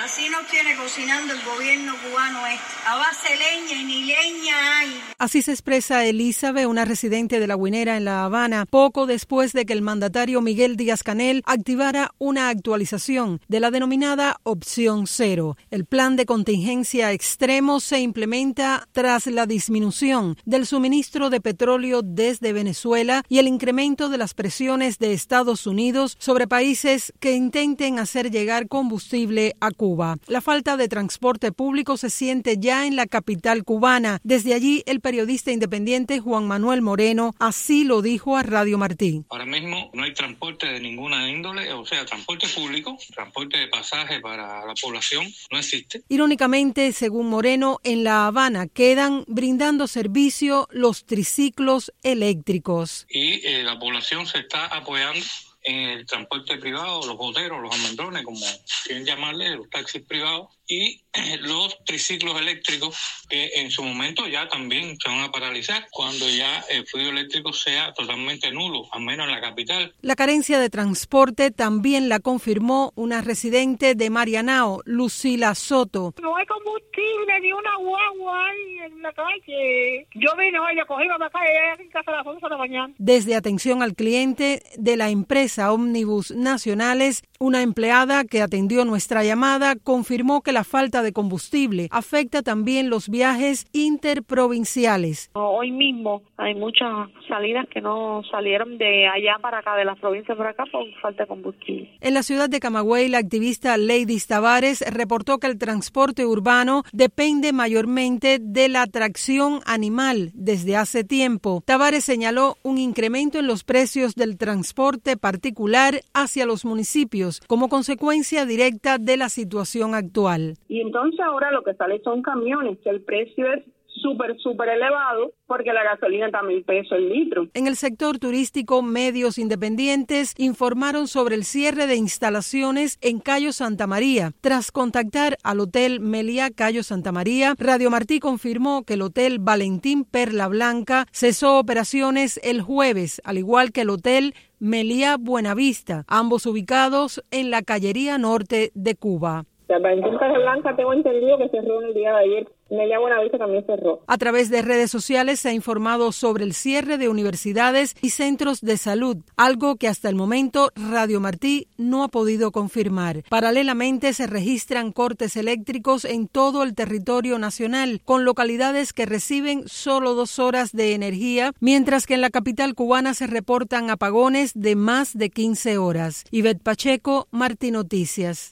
Así nos tiene cocinando el gobierno cubano a base de leña y ni leña hay. Así se expresa Elizabeth, una residente de La Guinera en La Habana, poco después de que el mandatario Miguel Díaz-Canel activara una actualización de la denominada Opción Cero. El plan de contingencia extremo se implementa tras la disminución del suministro de petróleo desde Venezuela y el incremento de las presiones de Estados Unidos sobre países que intenten hacer llegar combustible a Cuba. La falta de transporte público se siente ya en la capital cubana. Desde allí, el periodista independiente Juan Manuel Moreno así lo dijo a Radio Martí. Ahora mismo no hay transporte de ninguna índole, o sea, transporte público, transporte de pasaje para la población no existe. Irónicamente, según Moreno, en La Habana quedan brindando servicio los triciclos eléctricos. Y la población se está apoyando en el transporte privado, los boteros, los almendrones, como quieren llamarle, los taxis privados, y los triciclos eléctricos que en su momento ya también se van a paralizar cuando ya el fluido eléctrico sea totalmente nulo, al menos en la capital. La carencia de transporte también la confirmó una residente de Marianao, Lucila Soto. No hay combustible ni una guagua ahí en la calle. Yo vine hoy a coger para acá y en casa a las 11 de la mañana. Desde atención al cliente de la empresa Ómnibus Nacionales, una empleada que atendió nuestra llamada confirmó que la falta de combustible afecta también los viajes interprovinciales. Hoy mismo hay muchas salidas que no salieron de allá para acá, de las provincias para acá, por falta de combustible. En la ciudad de Camagüey, la activista Lady Tavares reportó que el transporte urbano depende mayormente de la atracción animal desde hace tiempo. Tavares señaló un incremento en los precios del transporte particular hacia los municipios como consecuencia directa de la situación actual. Y entonces ahora lo que sale son camiones, que el precio es súper elevado porque la gasolina está a $1,000 el litro. En el sector turístico, medios independientes informaron sobre el cierre de instalaciones en Cayo Santa María. Tras contactar al Hotel Meliá Cayo Santa María, Radio Martí confirmó que el Hotel Valentín Perla Blanca cesó operaciones el jueves, al igual que el Hotel Meliá Buenavista, ambos ubicados en la Callería Norte de Cuba. La Valentín Perla Blanca tengo entendido que cerró en el día de ayer. Meliá Buenavista también cerró. A través de redes sociales se ha informado sobre el cierre de universidades y centros de salud, algo que hasta el momento Radio Martí no ha podido confirmar. Paralelamente se registran cortes eléctricos en todo el territorio nacional, con localidades que reciben solo 2 horas de energía, mientras que en la capital cubana se reportan apagones de más de 15 horas. Ivette Pacheco, Martí Noticias.